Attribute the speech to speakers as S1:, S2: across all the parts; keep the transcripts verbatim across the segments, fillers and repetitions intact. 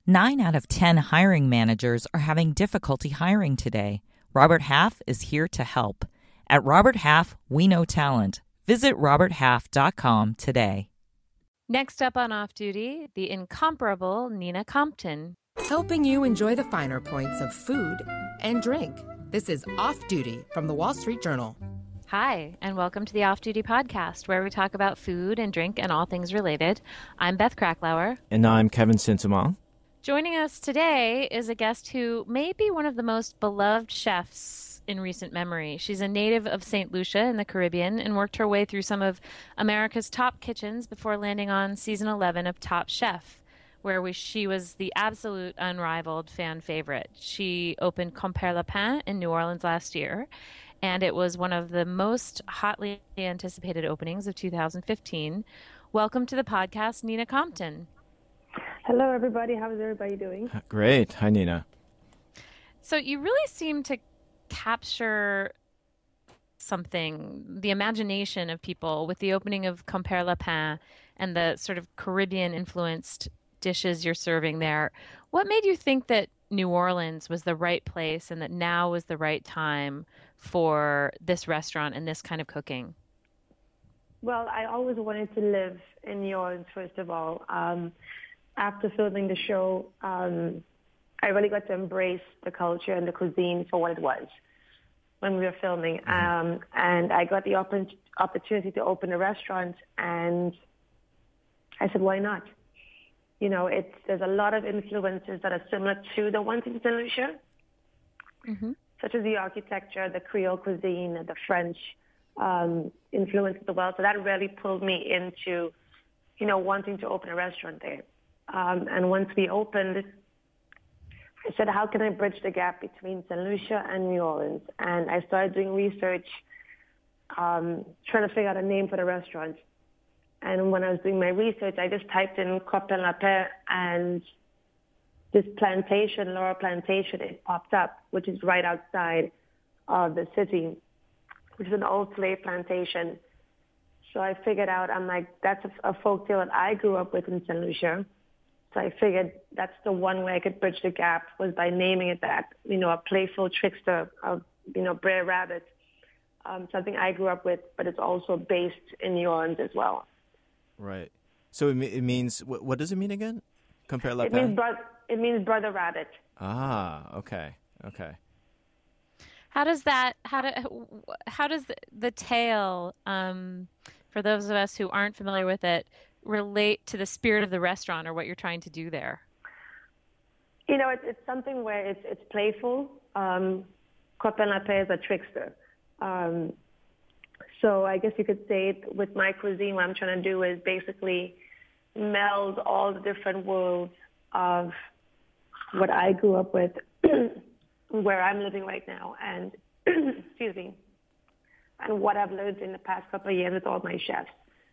S1: Nine out of ten hiring managers are having difficulty hiring today. Robert Half is here to help. At Robert Half, we know talent. Visit robert half dot com today.
S2: Next up on Off Duty, the incomparable Nina Compton.
S3: Helping you enjoy the finer points of food and drink. This is Off Duty from the Wall Street Journal.
S2: Hi, and welcome to the Off Duty podcast, where we talk about food and drink and all things related. I'm Beth Kracklauer.
S4: And I'm Kevin Sintamong.
S2: Joining us today is a guest who may be one of the most beloved chefs in recent memory. She's a native of Saint Lucia in the Caribbean and worked her way through some of America's top kitchens before landing on season eleven of Top Chef, where we, she was the absolute unrivaled fan favorite. She opened Compère Lapin in New Orleans last year, and it was one of the most hotly anticipated openings of two thousand fifteen. Welcome to the podcast, Nina Compton.
S5: Hello, everybody. How is everybody doing?
S4: Great. Hi, Nina.
S2: So you really seem to capture something, the imagination of people with the opening of Compère Lapin and the sort of Caribbean-influenced dishes you're serving there. What made you think that New Orleans was the right place and that now was the right time for this restaurant and this kind of cooking?
S5: Well, I always wanted to live in New Orleans, first of all. Um, after filming the show, um, I really got to embrace the culture and the cuisine for what it was when we were filming. Um, and I got the opp- opportunity to open a restaurant, and I said, why not? You know, it's there's a lot of influences that are similar to the ones in Saint Lucia, mm-hmm. such as the architecture, the Creole cuisine, the French um, influence as well. So that really pulled me into, you know, wanting to open a restaurant there. Um, and once we opened, I said, how can I bridge the gap between Saint Lucia and New Orleans? And I started doing research, um, trying to figure out a name for the restaurant. And when I was doing my research, I just typed in Compère Lapin, and this plantation, Laurel Plantation, it popped up, which is right outside of the city, which is an old slave plantation. So I figured out, I'm like, that's a, a folk tale that I grew up with in Saint Lucia. So I figured that's the one way I could bridge the gap, was by naming it that, you know, a playful trickster of, you know, Brer Rabbit, um, something I grew up with, but it's also based in New Orleans as well.
S4: Right. So it, it means, what, what does it mean again? Compère Lapin?
S5: It means, bro- it means brother rabbit.
S4: Ah, okay, okay.
S2: How does that, how do, how does the, the tale, um, for those of us who aren't familiar with it, relate to the spirit of the restaurant or what you're trying to do there?
S5: You know, it's, it's something where it's it's playful. Um, Compère Lapin is a trickster. Um, so I guess you could say it, with my cuisine, what I'm trying to do is basically meld all the different worlds of what I grew up with, where I'm living right now, and excuse me, and what I've learned in the past couple of years with all my chefs.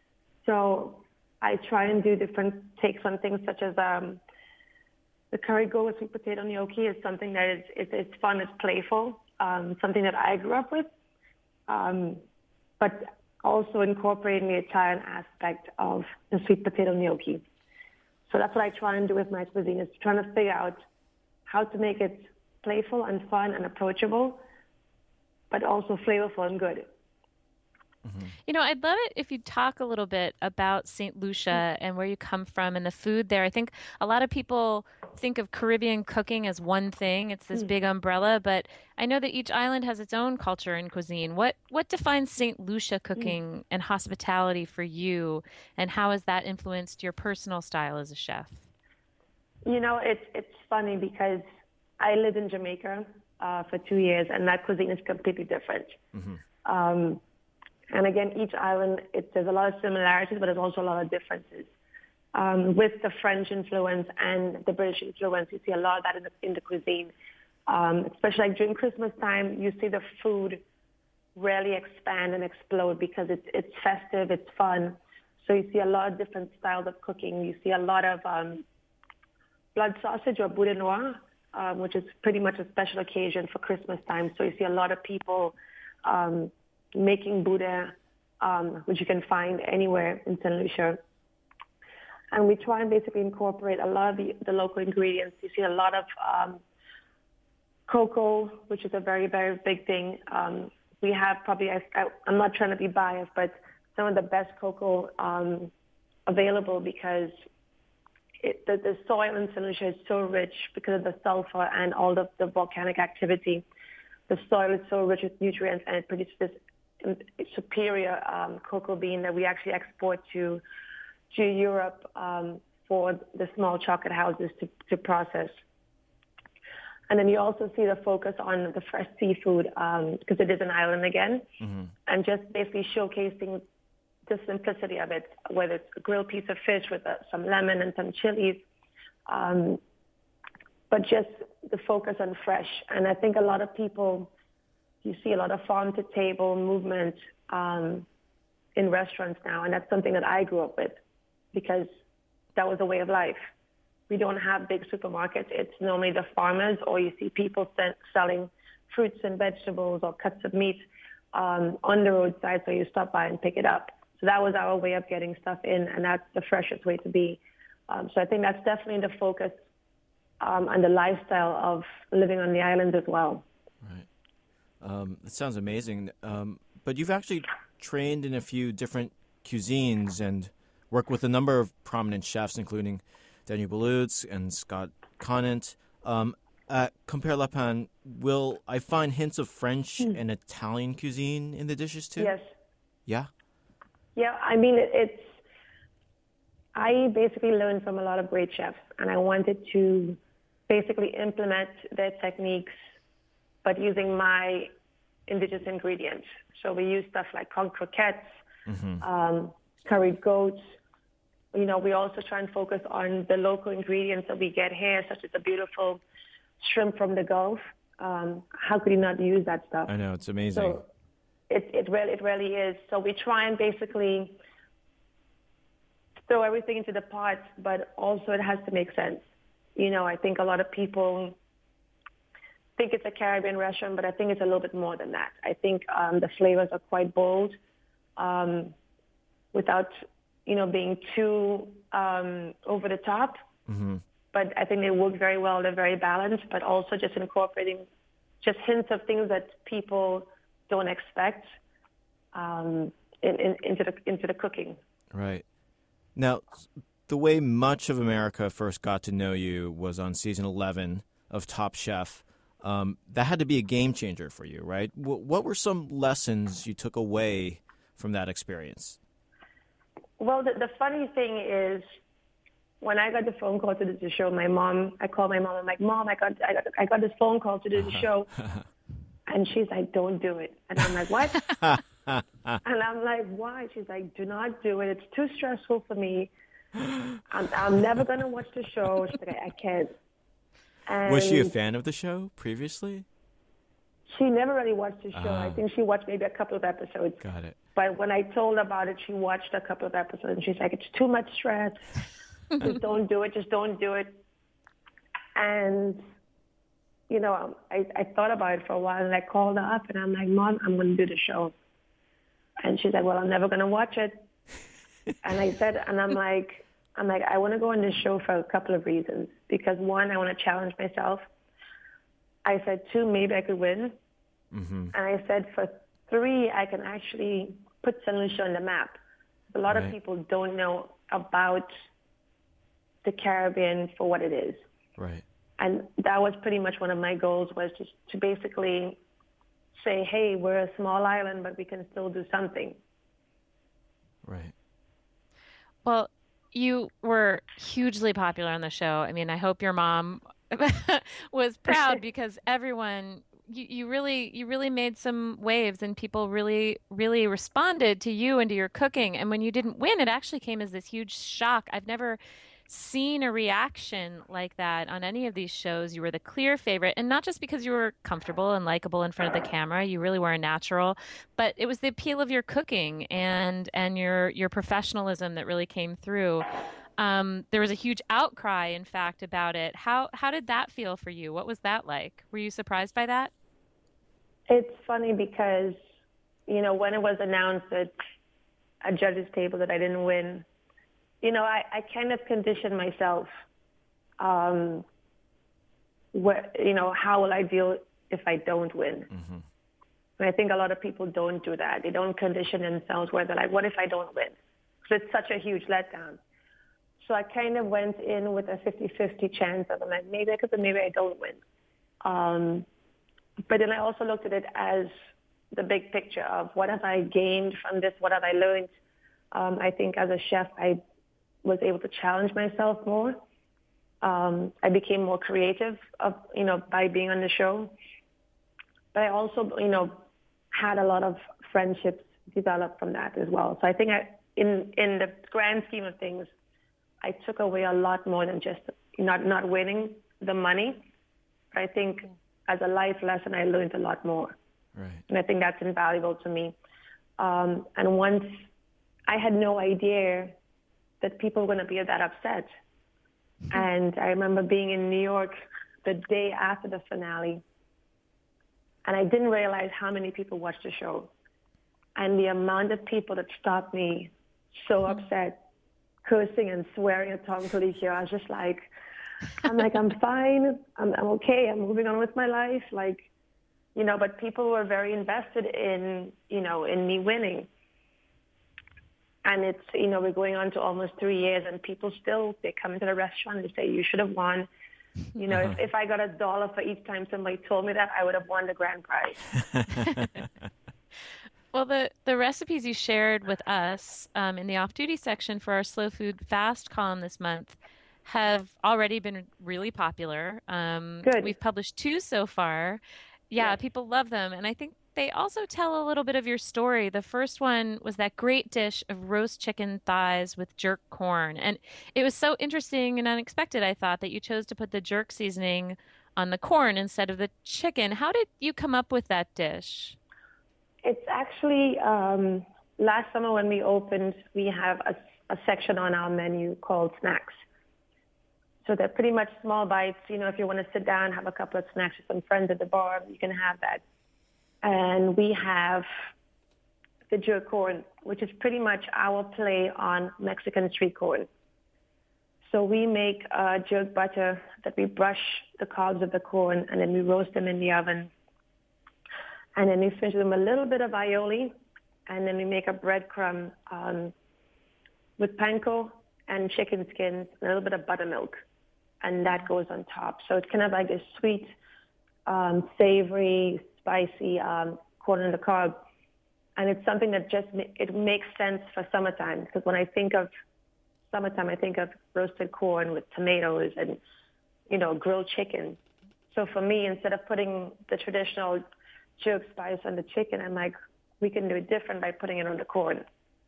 S5: So I try and do different takes on things, such as um, the curry goat with sweet potato gnocchi is something that is it's, it's fun, it's playful, um, something that I grew up with, um, but also incorporating the Italian aspect of the sweet potato gnocchi. So that's what I try and do with my cuisine, is trying to figure out how to make it playful and fun and approachable, but also flavorful and good.
S2: Mm-hmm. You know, I'd love it if you'd talk a little bit about Saint Lucia and where you come from and the food there. I think a lot of people think of Caribbean cooking as one thing. It's this mm. big umbrella, but I know that each island has its own culture and cuisine. What what defines Saint Lucia cooking mm. and hospitality for you, and how has that influenced your personal style as a chef?
S5: You know, it's it's funny because I lived in Jamaica uh, for two years, and that cuisine is completely different. Mm-hmm. Um, And again, each island, it, there's a lot of similarities, but there's also a lot of differences. Um, with the French influence and the British influence, you see a lot of that in the, in the cuisine. Um, especially like during Christmas time, you see the food really expand and explode because it's, it's festive, it's fun. So you see a lot of different styles of cooking. You see a lot of um, blood sausage or boudin noir, um, which is pretty much a special occasion for Christmas time. So you see a lot of people um, making boudin, um, which you can find anywhere in Saint Lucia. and we try and basically incorporate a lot of the, the local ingredients. You see a lot of um, cocoa, which is a very, very big thing. Um, we have probably, I, I, I'm not trying to be biased, but some of the best cocoa um, available because it, the, the soil in Saint Lucia is so rich because of the sulfur and all of the volcanic activity. The soil is so rich with nutrients, and it produces this superior um, cocoa bean that we actually export to to Europe um, for the small chocolate houses to, to process. And then you also see the focus on the fresh seafood um, because it is an island again, mm-hmm. and just basically showcasing the simplicity of it, whether it's a grilled piece of fish with uh, some lemon and some chilies, um, but just the focus on fresh. And I think a lot of people, you see a lot of farm-to-table movement um, in restaurants now, and that's something that I grew up with because that was a way of life. We don't have big supermarkets. It's normally the farmers, or you see people selling fruits and vegetables or cuts of meat um, on the roadside, so you stop by and pick it up. So that was our way of getting stuff in, and that's the freshest way to be. Um, so I think that's definitely the focus um, and the lifestyle of living on the island as well.
S4: Right. Um, that sounds amazing. Um, but you've actually trained in a few different cuisines and worked with a number of prominent chefs, including Daniel Boulud and Scott Conant. Um, at Compère Lapin, will I find hints of French mm. and Italian cuisine in the dishes too?
S5: Yes.
S4: Yeah?
S5: Yeah, I mean, it, it's, I basically learned from a lot of great chefs, and I wanted to basically implement their techniques, but using my indigenous ingredients. So we use stuff like conch croquettes, mm-hmm. um, curried goats. You know, we also try and focus on the local ingredients that we get here, such as the beautiful shrimp from the Gulf. Um, how could you not use that stuff?
S4: I know, it's amazing.
S5: So it, it, really, it really is. So we try and basically throw everything into the pot, but also it has to make sense. You know, I think a lot of people think it's a Caribbean restaurant, but I think it's a little bit more than that. I think um, the flavors are quite bold um, without, you know, being too um, over the top. Mm-hmm. But I think they work very well. They're very balanced, but also just incorporating just hints of things that people don't expect um, in, in, into the into the cooking.
S4: Right. Now, the way much of America first got to know you was on season eleven of Top Chef. Um, that had to be a game changer for you, right? W- what were some lessons you took away from that experience?
S5: Well, the, the funny thing is, when I got the phone call to do the show, my mom, I called my mom. I'm like, Mom, I got, I got, I got this phone call to do the show, and she's like, don't do it. And I'm like, what? And I'm like, why? She's like, do not do it. It's too stressful for me. I'm, I'm never gonna watch the show. She's like, I can't. And
S4: was she a fan of the show previously?
S5: She never really watched the show.
S4: Uh,
S5: I think she watched maybe a couple of episodes.
S4: Got it.
S5: But when I told her about it, she watched a couple of episodes, and she's like, it's too much stress. Just don't do it. Just don't do it. And, you know, I, I thought about it for a while, and I called her up, and I'm like, Mom, I'm going to do the show. And she's like, well, I'm never going to watch it. And I said, and I'm like, I'm like, I want to go on this show for a couple of reasons. Because one, I want to challenge myself. I said, two, maybe I could win. Mm-hmm. And I said, for three, I can actually put Saint Lucia on the map. A lot right. of people don't know about the Caribbean for what it is.
S4: Right.
S5: And that was pretty much one of my goals, was just to basically say, hey, we're a small island, but we can still do something.
S4: Right.
S2: Well, you were hugely popular on the show. I mean, I hope your mom was proud because everyone, you, you really, you really made some waves, and people really, really responded to you and to your cooking. And when you didn't win, it actually came as this huge shock. I've never seen a reaction like that on any of these shows. You were the clear favorite, and not just because you were comfortable and likable in front of the camera. You really were a natural, but it was the appeal of your cooking and and your your professionalism that really came through. Um, there was a huge outcry, in fact, about it. How how did that feel for you? What was that like? Were you surprised by that?
S5: It's funny because, you know, when it was announced at a judge's table that I didn't win, you know, I, I kind of conditioned myself. Um, where, you know, how will I deal if I don't win?
S4: Mm-hmm.
S5: And I think a lot of people don't do that. They don't condition themselves where they're like, what if I don't win? Because it's such a huge letdown. So I kind of went in with a fifty-fifty chance of, like, maybe I could, but maybe I don't win. Um, but then I also looked at it as the big picture of what have I gained from this? What have I learned? Um, I think as a chef, I was able to challenge myself more. Um, I became more creative, of, you know, by being on the show. But I also, you know, had a lot of friendships developed from that as well. So I think I, in in the grand scheme of things, I took away a lot more than just not not winning the money. But I think as a life lesson, I learned a lot more.
S4: Right.
S5: And I think that's invaluable to me. Um, and once I had no idea that people were going to be that upset. And I remember being in New York the day after the finale, and I didn't realize how many people watched the show. And the amount of people that stopped me so upset, cursing and swearing at Tom Colicchio, I was just like, I'm like, I'm fine. I'm, I'm okay. I'm moving on with my life. Like, you know, but people were very invested in, you know, in me winning. And it's, you know, we're going on to almost three years and people still, they come into the restaurant and they say, you should have won. You know, uh-huh. if, if I got a dollar for each time somebody told me that, I would have won the grand prize.
S2: Well, the, the recipes you shared with us um, in the off-duty section for our Slow Food Fast column this month have already been really popular. Um,
S5: Good.
S2: We've published two so far. Yeah,
S5: yes.
S2: People love them. And I think they also tell a little bit of your story. The first one was that great dish of roast chicken thighs with jerk corn. And it was so interesting and unexpected, I thought, that you chose to put the jerk seasoning on the corn instead of the chicken. How did you come up with that dish?
S5: It's actually, um, last summer when we opened, we have a, a section on our menu called snacks. So they're pretty much small bites. You know, if you want to sit down, have a couple of snacks with some friends at the bar, you can have that. And we have the jerk corn, which is pretty much our play on Mexican street corn. So we make uh, jerk butter that we brush the cobs of the corn, and then we roast them in the oven. And then we finish them with a little bit of aioli, and then we make a breadcrumb um, with panko and chicken skins, and a little bit of buttermilk, and that goes on top. So it's kind of like this sweet, um, savory, spicy um, corn on the cob, and it's something that just it makes sense for summertime, because when I think of summertime, I think of roasted corn with tomatoes and, you know, grilled chicken. So for me, instead of putting the traditional jerk spice on the chicken, I'm like, we can do it different by putting it on the corn.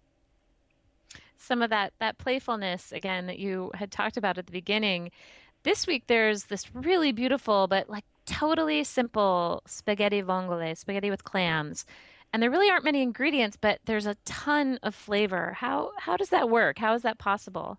S2: Some of that that playfulness again that you had talked about at the beginning. This week there's this really beautiful but like totally simple spaghetti vongole, spaghetti with clams. And there really aren't many ingredients, but there's a ton of flavor. How how does that work? How is that possible?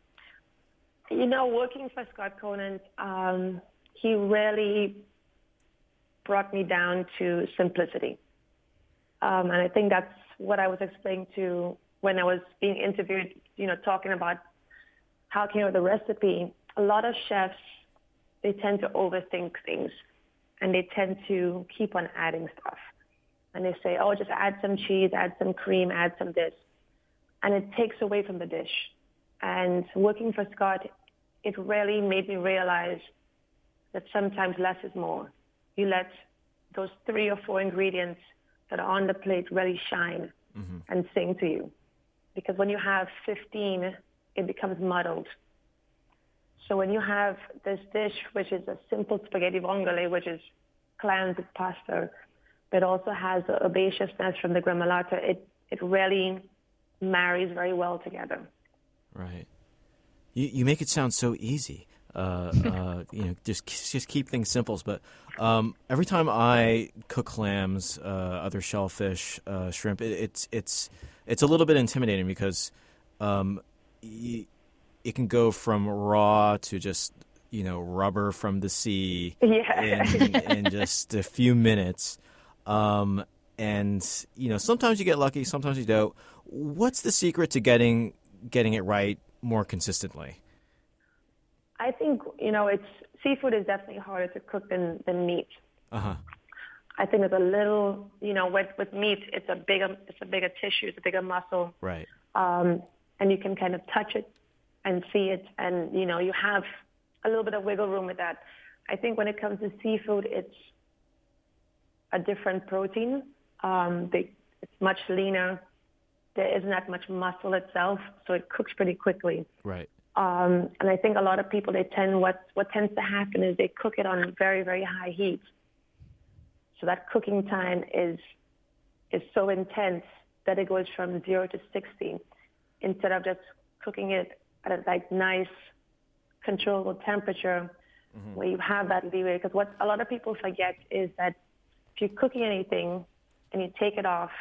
S5: You know, working for Scott Conant, um, he really brought me down to simplicity. Um, and I think that's what I was explaining to when I was being interviewed, you know, talking about how came up with the recipe. A lot of chefs, they tend to overthink things, and they tend to keep on adding stuff. And they say, oh, just add some cheese, add some cream, add some this. And it takes away from the dish. And working for Scott, it really made me realize that sometimes less is more. You let those three or four ingredients that are on the plate really shine mm-hmm. and sing to you. Because when you have fifteen, it becomes muddled. So when you have this dish, which is a simple spaghetti vongole, which is clams with pasta, but also has the herbaceousness from the gremolata, it, it really marries very well together.
S4: Right. You you make it sound so easy. Uh, uh, you know, just just keep things simple. But um, every time I cook clams, uh, other shellfish, uh, shrimp, it, it's it's it's a little bit intimidating because um, y- it can go from raw to just you know rubber from the sea
S5: yeah.
S4: in, in just a few minutes. Um, and you know, sometimes you get lucky, sometimes you don't. What's the secret to getting getting it right more consistently?
S5: I think, you know, it's seafood is definitely harder to cook than, than meat.
S4: Uh-huh.
S5: I think it's a little, you know, with, with meat, it's a bigger, it's a bigger tissue, it's a bigger muscle.
S4: Right.
S5: Um, and you can kind of touch it and see it, and, you know, you have a little bit of wiggle room with that. I think when it comes to seafood, it's a different protein. Um, they, it's much leaner. There isn't that much muscle itself, so it cooks pretty quickly.
S4: Right.
S5: Um, and I think a lot of people, they tend, what, what tends to happen is they cook it on very, very high heat. So that cooking time is is so intense that it goes from zero to sixty, instead of just cooking it at a like nice, controllable temperature, mm-hmm. where you have that leeway. Because what a lot of people forget is that if you're cooking anything and you take it off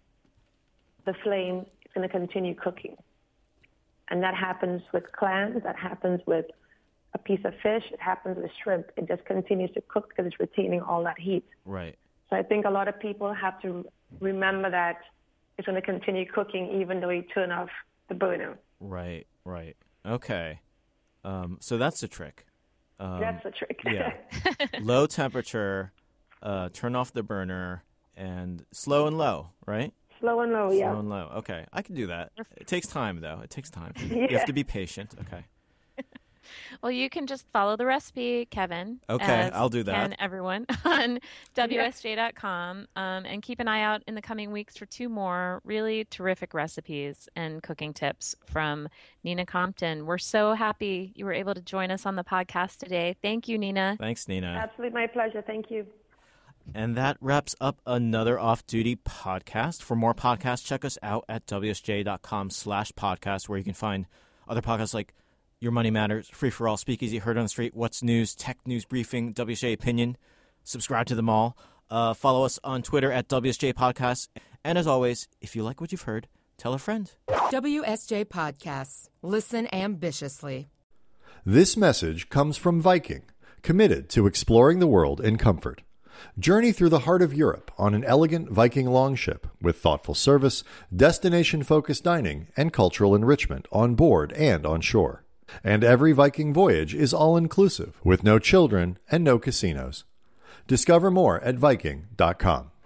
S5: the flame, it's going to continue cooking. And that happens with clams, that happens with a piece of fish, it happens with shrimp. It just continues to cook because it's retaining all that heat.
S4: Right.
S5: So I think a lot of people have to remember that it's going to continue cooking even though you turn off the burner.
S4: Right, right. Okay. Um, so that's the trick. Um,
S5: that's the trick.
S4: Yeah. Low temperature, uh, turn off the burner, and slow and low, right?
S5: Slow and low, yeah.
S4: Slow and low. Okay, I can do that. It takes time, though. It takes time.
S5: Yeah.
S4: You have to be patient. Okay.
S2: Well, you can just follow the recipe, Kevin.
S4: Okay, I'll do that.
S2: And everyone on W S J dot com, um, and keep an eye out in the coming weeks for two more really terrific recipes and cooking tips from Nina Compton. We're so happy you were able to join us on the podcast today. Thank you, Nina.
S4: Thanks, Nina.
S5: Absolutely my pleasure. Thank you.
S4: And that wraps up another Off Duty podcast. For more podcasts, check us out at W S J dot com slash podcast, where you can find other podcasts like Your Money Matters, Free for All, Speakeasy, Heard on the Street, What's News, Tech News Briefing, W S J Opinion. Subscribe to them all. Uh, follow us on Twitter at W S J Podcasts. And as always, if you like what you've heard, tell a friend.
S3: W S J Podcasts. Listen ambitiously.
S6: This message comes from Viking, committed to exploring the world in comfort. Journey through the heart of Europe on an elegant Viking longship with thoughtful service, destination-focused dining, and cultural enrichment on board and on shore. And every Viking voyage is all-inclusive, with no children and no casinos. Discover more at Viking dot com.